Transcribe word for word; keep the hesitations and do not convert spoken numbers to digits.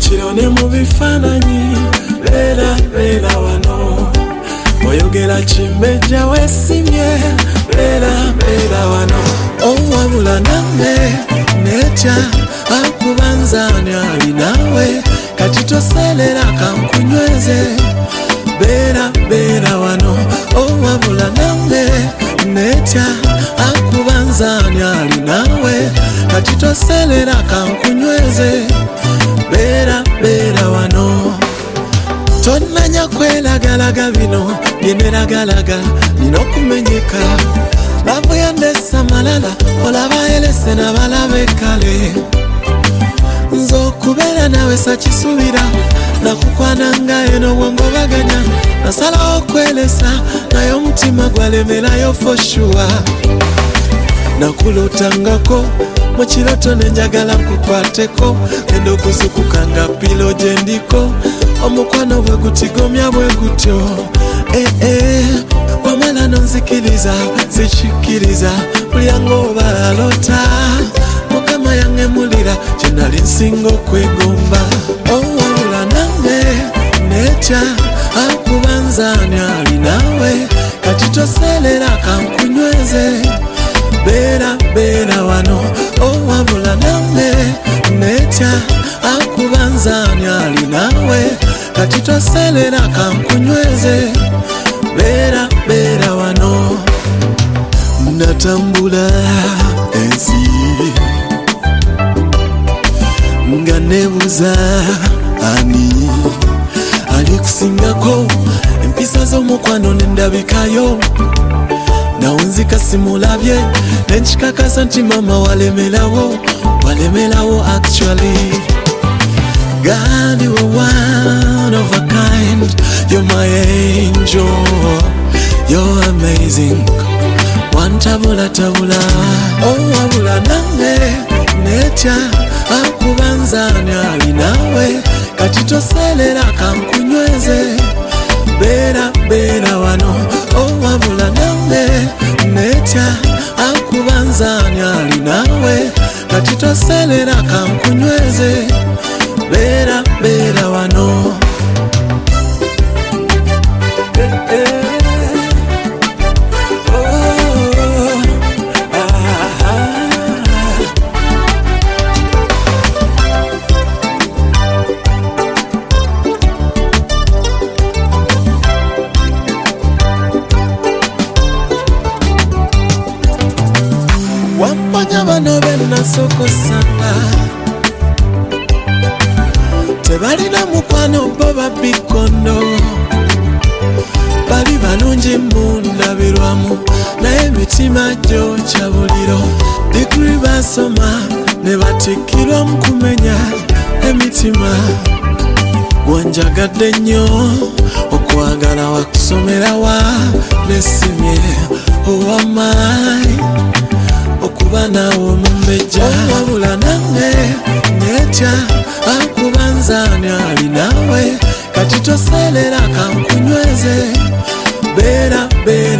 kiro ne mu bifaananyi beera beera wano oyogera kimbejja weesimye beera beera wano owabula nange netya akubanzaani ali naawe kati toseerera kankunyweze beera beera wano owabula nange netya akubanzaani ali naawe kati toseerera kankunyweze beera beera wano tonnanya kwelagalaga bino byeneragalaga nina okumenyeka lavu yandesa malala olaba elese nabalabe kale nze okubeera nawe sakisuubira nakukwananga eno bwongobaganya nasalawo okwelesa naye omutima gwalemerayo for sure nakulotangako mu kiroto nenjagala nkukwateko genda okuzukukanga pilo gye ndiko omukwano bwe gutigomya bwe gutyo eh, eh, wamala nonzikiriza zikikkiriza bulyango oba alota mukama yangemulira kye nali nsinga okwegomba owabula nange netya akubanzaani ali naawe kati toseerera kankunyweze beera beera wano owabula nange netya akubanzaani ali naawe kati toseerera kankunyweze beera beera wano natambula ensi nga nebuza ani ali kusingako empisa z'omukwano nendabikayo nawe nzika simulabye nenkikakasa nti mama walemerawo walemerawo actually God, you are one of a kind. You're my angel. You're amazing. One tabula tabula. Oh, abula nange netya akubanzaani ali naawe kati toseerera kankunyweze beera beera wano. Oh, abula nange netya akubanzaani ali naawe kati toseerera kankunyweze beera beera wano eh, eh. Oh, ah, ah. Wampanya bano bennasokosanga tebalina mukwano bo babikondo bali balungi mundabirwamu naye emitima gyokya buliro digiri basoma ne batikkirwa mu kumenya emitima gwanjagadde nnyo okwagala wakusomera wa nesimye owamayi okuba naawe omumbejja wabula nange netya akubanzaani ali naawe kati toseerera kankunyweze beera beera